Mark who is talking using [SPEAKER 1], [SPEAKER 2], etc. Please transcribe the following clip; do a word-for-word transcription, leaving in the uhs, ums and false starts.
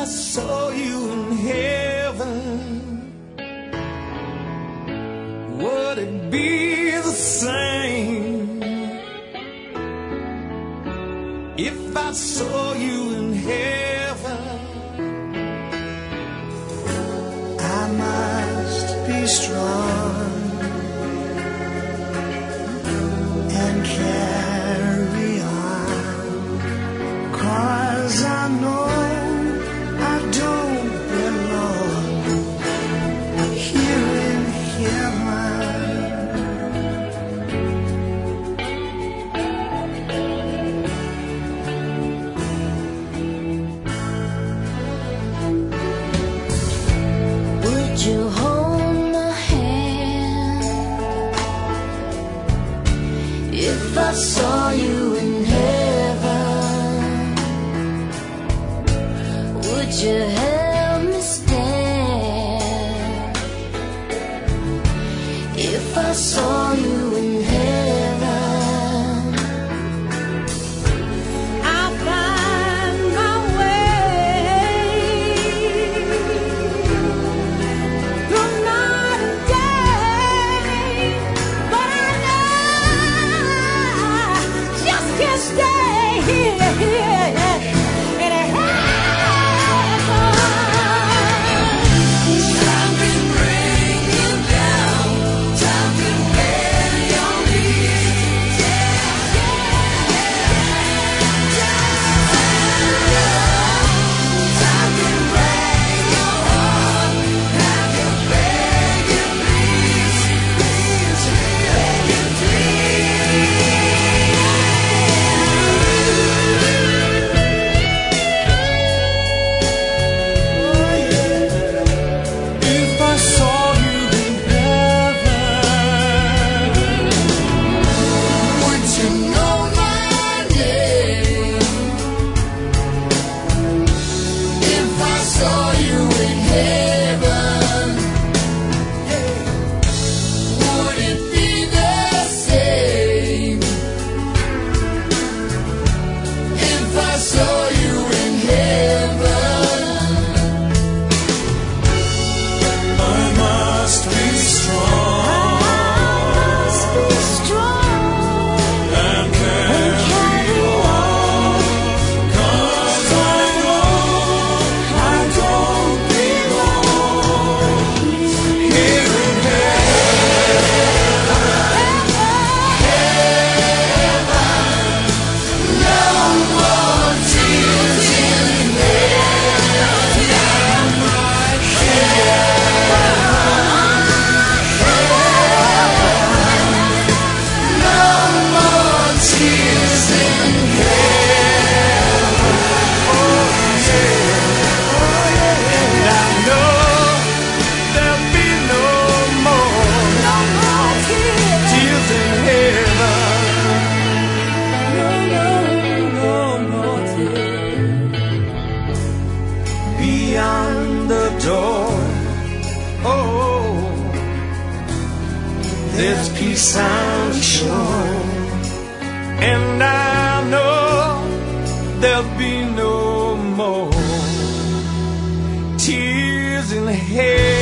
[SPEAKER 1] I saw you in heaven, would it be the same if I saw you in heaven?
[SPEAKER 2] I must be strong and carry on, 'cause I know I don't belong here in heaven.
[SPEAKER 3] Would you hold my hand if I saw you in heaven? Would you help me stand if I saw you in heaven? I'll find my way through night and day, but I know I just can't stay here in heaven. Time can bring you down, time can bend your knees, yeah, time can break your heart, time can beg you please, please, beg you
[SPEAKER 1] If I saw you in heaven,
[SPEAKER 3] Would you know my name if I saw you in heaven? Would it be the same if I saw you in heaven?
[SPEAKER 1] I must be strong and carry on, 'cause I know I don't belong here in and I know there'll be no more tears in heaven. No, no, no more tears. Beyond the door, oh, there's peace I'm sure, and I know there'll be no more tears in hell.